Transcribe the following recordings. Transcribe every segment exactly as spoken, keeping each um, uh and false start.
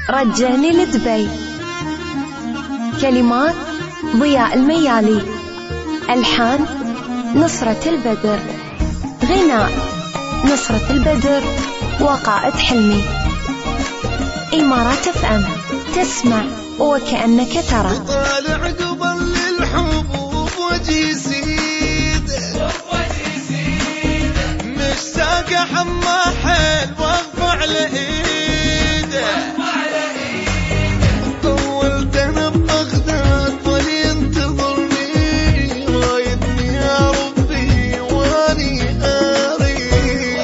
رجعني لدبي. كلمات ضياء الميالي، ألحان نصرة البدر، غناء نصرة البدر وقائد حلمي. إمارات اف ام، تسمع وكأنك ترى. طالع قبل الحبوب وجهي سيد مشتاق حما حيل واقف على ايده. طولت انا ببغداد ظل ينتظرني رايدني يا ربي واني اريد.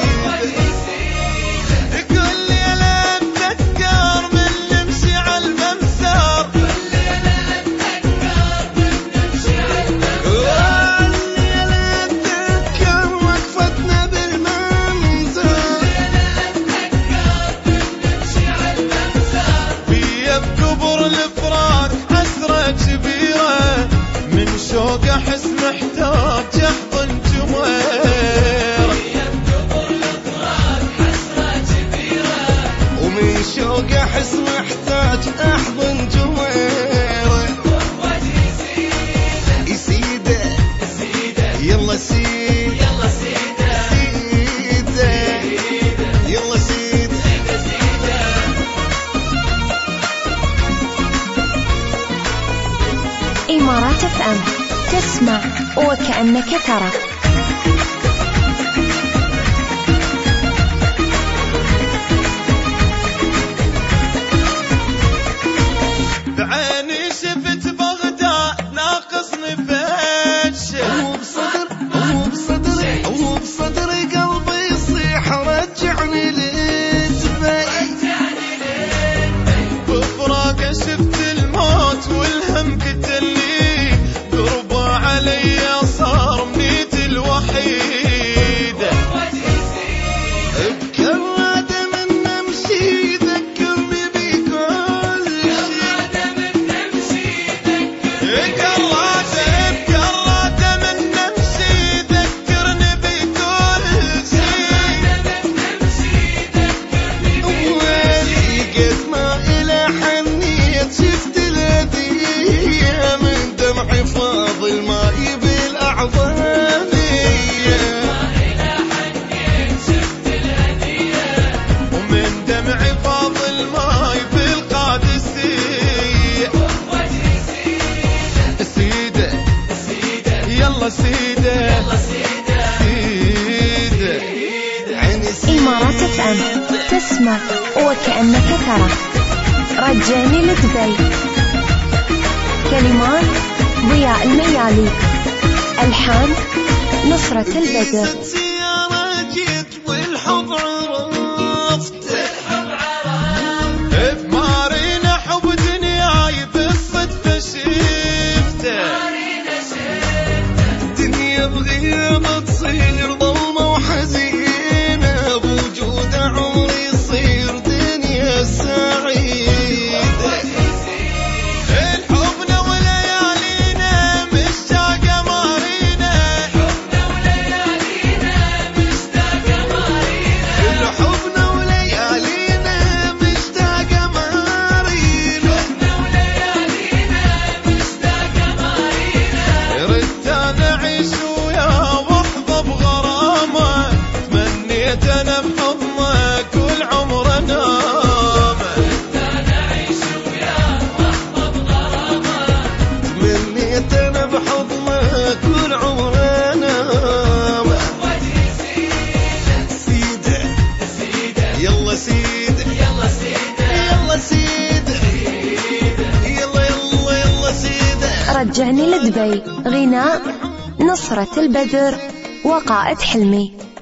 كل ليله اتذكر من نمشي على الممسار، كل ليله اتذكر من نمشي على الممسار، كل ليله اتذكر وقفتنا بالمنزل، كل ليله اتذكر من نمشي على الممسار. بيا بكبر الفراق حسرة كبيرة، من شوق احس محتاج احضن جمير. بيا بكبر الفراق حسرة كبيرة، ومن شوق احس محتاج احضن جمير. وجهي سيده يسيده سيده يلا سيد يلا سيده سيده يلا سيد سيده سيده. إمارات اف ام، تسمع وكأنك ترى. بعيني شفت بغداد ناقصني فتشة، وبصدر وبصدر وبصدر قلبي يصيح رجعني لدبي. بفراقه شفت الموت والهم قتلني، قربه علي صار منيتي الوحيدة. بكراد من نمشي ذكرني بكل شيء، بكراد بكراد من نمشي ذكرني بكل شيء. ويلي قد ما إلى حنيت شفت الهدية، من دمعي فاض الماء بالأعظمية. ومن دمعي فاض الماي بالقادسية. سيدة يلا سيدة سيدة عيني سيدة. إمارات اف ام، تسمع وكأنك ترى. رجعني لدبي. كلمات ضياء الميالي، ألحان نصرة البدر. سيارة جيت والحب عرفت، بمارينا حب دنياي بالصدفة شفته. دنيا بغيابة تصير ظلمة وحزينة، بوجود عمري يصير دنيا سعيدة. الحبنا وليالينا مشتاقة مارينا، الحبنا وليالينا مشتاقة مارينا، الحبنا وليالينا مشتاقة مارينا، الحبنا وليالينا مشتاقة مارينا. ردت انا اعيش وياه واحظى بغرامه، تمنيت انا بحضنه كل عمر انام. تمنيت انا بحضنه كل عمر انام. سيدة يلا سيدة يلا سيدة يلا سيدة يلا يلا يلا سيدة. رجعني لدبي، غناء نصرة البدر وقائد حلمي.